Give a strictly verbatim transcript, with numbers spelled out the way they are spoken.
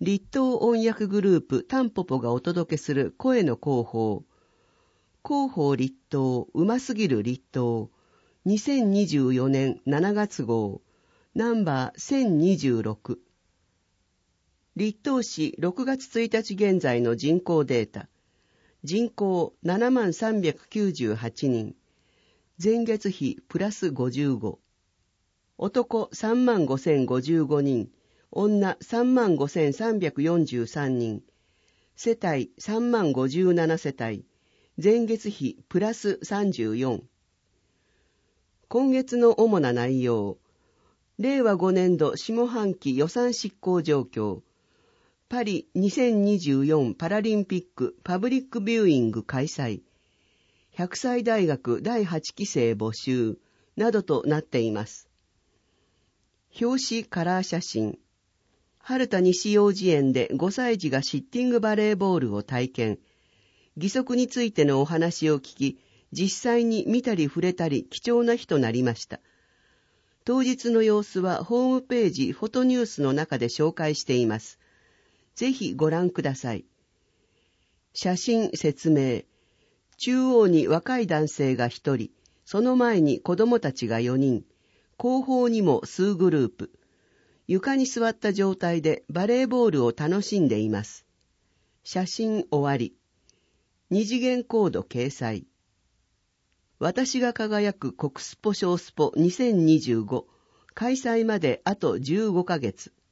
立東音訳グループタンポポがお届けする声の広報。広報立東うますぎる立東にせんにじゅうよねんしちがつ号ナンバーせんにじゅうろく。立東市ろくがつついたち現在の人口データ。人口ななまんさんびゃくきゅうじゅうはちにん。前月比プラスごじゅうご。男さんまんごせんごじゅうごにん。女さんまんごせんさんびゃくよんじゅうさんにん。世帯さんまんごじゅうななせたい。前月比プラスさんじゅうよん。今月の主な内容。れいわごねんど下半期予算執行状況。パリにせんにじゅうよんパラリンピックパブリックビューイング開催。ひゃくさい大学だいはちきせい募集などとなっています。表紙カラー写真。春田西幼稚園でごさい児がシッティングバレーボールを体験。義足についてのお話を聞き、実際に見たり触れたり貴重な日となりました。当日の様子はホームページフォトニュースの中で紹介しています。ぜひご覧ください。写真説明。中央に若い男性がひとり、その前に子供たちがよにん、後方にも数グループ。床に座った状態でバレーボールを楽しんでいます。写真終わり。二次元コード掲載。私が輝く国スポ小スポにせんにじゅうご開催まであとじゅうごかげつ。